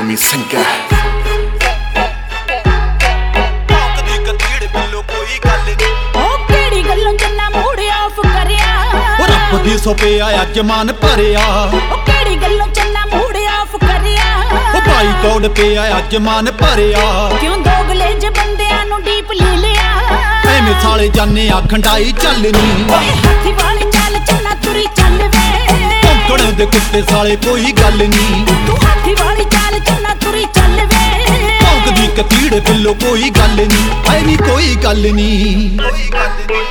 Tommy Singer ਰੱਬ ਦੀ ਸੋਪਿਆ ਅੱਜ ਮਨ ਭਰਿਆ ਕਿਹੜੀ ਗੱਲੋਂ ਚੰਨਾ ਮੂਡ ਆਫ ਕਰਿਆ ਭਾਈ ਕੋਡ ਪਿਆ ਅੱਜ ਮਨ ਭਰਿਆ ਕਿਉਂ ਦੋਗਲੇ ਜ ਬੰਦਿਆਂ ਨੂੰ ਡੀਪ ਲੈ ਲਿਆ ਐਵੇਂ ਸਾਲੇ ਜਾਨੇ ਆ ਖੰਡਾਈ ਚੱਲਨੀ ਓਏ ਹਾਥੀ ਵਾਲੀ ਚੱਲ ਚੰਨਾ ਤੁਰੀ ਚੱਲ ਵੇ ਭੌਂਕਣ ਦੇ ਕੁੱਤੇ ਸਾਲੇ ਕੋਈ ਗੱਲ ਨਹੀਂ ਤੂੰ ਹਾਥੀ ਵਾਲੀ ਚੱਲ ਚੰਨਾ ਤੁਰੀ ਚੱਲ ਵੇ ਭੌਂਕਦੀ ਕਤੀੜ ਬਿੱਲੋ ਕੋਈ ਗੱਲ ਨਹੀਂ ਐ ਨਹੀਂ ਕੋਈ ਗੱਲ ਨਹੀਂ ਕੋਈ ਗੱਲ ਨਹੀਂ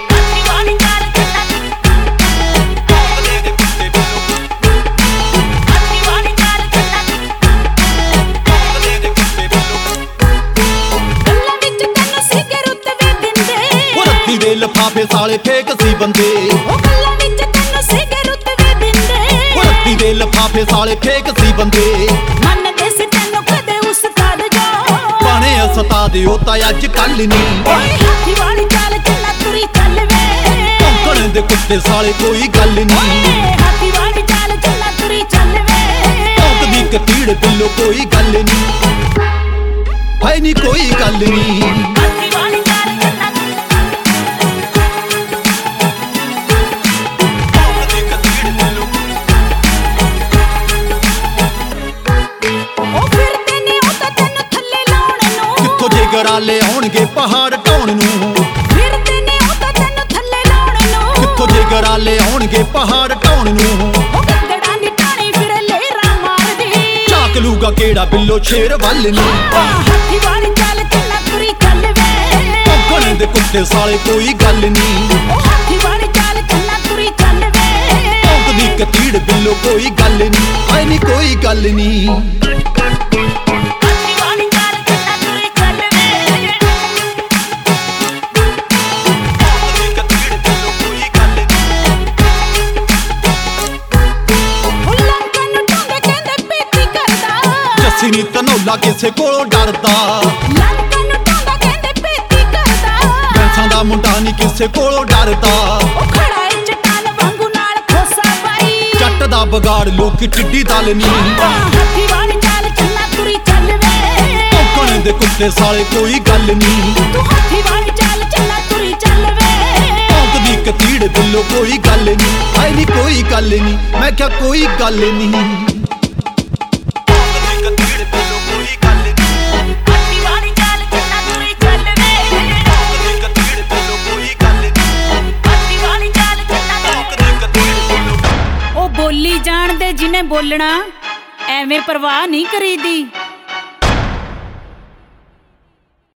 ਲਫਾਫੇ ਸਾਲੇ ਫੇਕ ਸੀ ਬੰਦੇ ਉਹ ਗੱਲਾਂ ਵਿੱਚ ਤੈਨੂੰ ਸਿਗਰਟ ਵੀ ਦਿੰਦੇ ਰੱਤੀ ਦੇ ਲਫਾਫੇ ਸਾਲੇ ਫੇਕ ਸੀ ਬੰਦੇ ਮੰਨਦੇ ਸੀ ਤੈਨੂੰ ਕਦੇ ਉਸਤਾਦ ਜੋ ਬਣੇ ਉਸਤਾਦ ਉਹ ਤਾਂ ਅੱਜ ਕੱਲ ਨਹੀਂ ਓਏ ਹਾਥੀ ਵਾਲੀ ਚਾਲ ਚੰਨਾ ਤੁਰੀ ਚੱਲ ਵੇ ਭੌਂਕਣ ਦੇ ਕੁੱਤੇ ਸਾਲੇ ਕੋਈ ਗੱਲ ਨਹੀਂ ਓਏ ਹਾਥੀ ਵਾਲੀ ਚਾਲ ਚੰਨਾ ਤੁਰੀ ਚੱਲ ਵੇ ਭੌਂਕਦੀ ਕਤੀੜ ਬਿੱਲੋ ਕੋਈ ਗੱਲ ਨਹੀਂ ਹੈ ਨਹੀਂ ਕੋਈ ਗੱਲ ਨਹੀਂ ਹਾਥੀ ਵਾਲੀ ਚਾਲ ਚੰਨਾ ਗਰਾਲੇ ਆਉਣਗੇ ਪਹਾੜ ਢਾਉਣ ਨੂੰ ਫਿਰਦੇ ਨੇ ਉਹ ਤਾਂ ਤੈਨੂੰ ਥੱਲੇ ਲਾਉਣ ਨੂੰ ਕਿੱਥੋਂ ਜੇ ਗਰਾਲੇ ਆਉਣਗੇ ਪਹਾੜ ਢਾਉਣ ਨੂੰ ਉਹ ਗੰਗੜਾ ਦੀ ਟਾਣੀ ਫਿਰ ਲੇਰਾ ਮਾਰਦੀ ਝਾਕ ਲੂਗਾ ਕਿਹੜਾ ਬਿੱਲੋ ਸ਼ੇਰ ਵੱਲ ਨੂੰ ਹਾਥੀ ਵਾਲੀ ਚੱਲ ਚੰਨਾ ਤੁਰੀ ਚੱਲ ਵੇ ਭੌਂਕਣ ਦੇ ਕੁੱਤੇ ਸਾਲੇ ਕੋਈ ਗੱਲ ਨਹੀਂ ਉਹ ਹਾਥੀ ਵਾਲੀ ਚੱਲ ਚੰਨਾ ਤੁਰੀ ਚੱਲ ਵੇ ਭੌਂਕਦੀ ਕਤੀੜ ਬਿੱਲੋ ਕੋਈ ਗੱਲ ਨਹੀਂ ਐ ਨਹੀਂ ਕੋਈ ਗੱਲ ਨਹੀਂ ਨੀ ਤਨੌਲਾ ਕਿਸੇ ਕੋਲੋਂ ਡਰਦਾ ਲੰਕਨ ਨੂੰ ਟਾਂਗਾ ਕਹਿੰਦੇ ਪੇਤੀ ਕਰਦਾ ਬੈਂਸਾਂ ਦਾ ਮੁੰਡਾ ਨਹੀਂ ਕਿਸੇ ਕੋਲੋਂ ਡਰਦਾ ਉਹ ਖੜਾ ਏ ਚਟਾਨ ਵਾਂਗੂ ਨਾਲ ਖੋਸਾ ਪਾਈ ਜੱਟ ਦਾ ਬਗਾੜ ਲੋਕੀ ਟਿੱਡੀ ਦਲ ਨਹੀਂ ਹਾਥੀ ਵਾਲੀ ਚਾਲ ਚੰਨਾ ਤੁਰੀ ਚੱਲ ਵੇ ਭੌਂਕਣ ਦੇ ਕੁੱਤੇ ਸਾਲੇ ਕੋਈ ਗੱਲ ਨਹੀਂ ਤੂੰ ਹਾਥੀ ਵਾਲੀ ਚਾਲ ਚੰਨਾ ਤੁਰੀ ਚੱਲ ਵੇ ਭੌਂਕਦੀ ਕਤੀੜ ਬਿੱਲੋ ਕੋਈ ਗੱਲ ਨਹੀਂ ਐ ਨਹੀਂ ਕੋਈ ਗੱਲ ਨਹੀਂ ਮੈਂ ਕਿਹਾ ਕੋਈ ਗੱਲ ਨਹੀਂ ਬੋਲੀ ਜਾਣਦੇ ਜਿਹਨੇ ਬੋਲਣਾ ਐਵੇਂ ਪਰਵਾਹ ਨਹੀਂ ਕਰੀਦੀ।